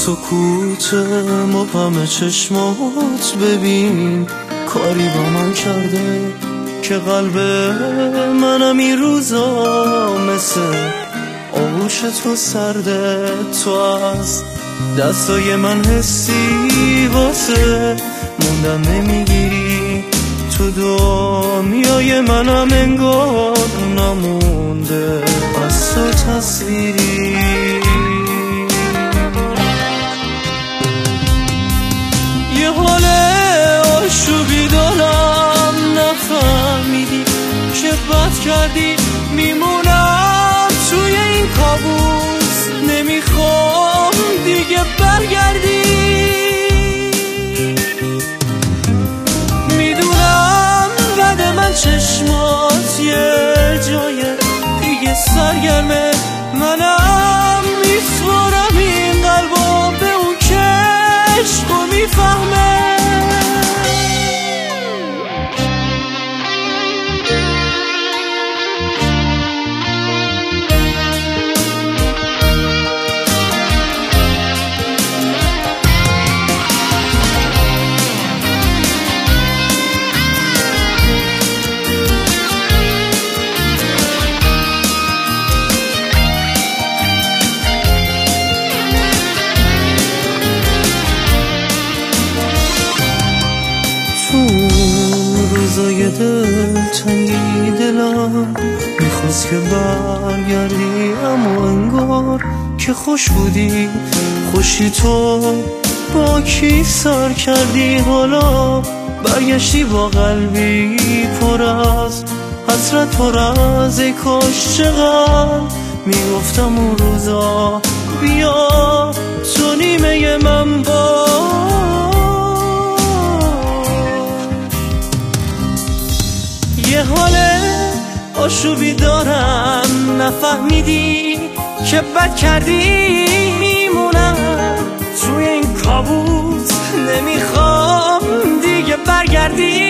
سکوت مبهم چشمات ببین کاری با من کرده که قلب منم این روزا مثل آغوش تو سرده. تو از دستای من حسی واسه موندن نمیگیری، تو دنیای منم انگار نمونده از تو تصویری. یه حال آشوبی دارم نفهمیدی که بد کردی، میمونم توی این کابوس نمیخوام دیگه برگردی. میدونم بعد من چشمات یه جای دیگه سرگرمه، منم میسپارم این قلبا به اون که عشقو میفهمه. روزای دلتنگی دلم میخواست که برگردی، اما انگار که خوش بودی خوشی تو با کی سر کردی. حالا برگشتی با قلبی پر از حسرت، پر از ای کاش چقدر میگفتم اون روزا بیا تو نیمه من با. یه حال آشوبی دارم نفهمیدی که بد کردی، میمونم توی این کابوس نمیخوام دیگه برگردی.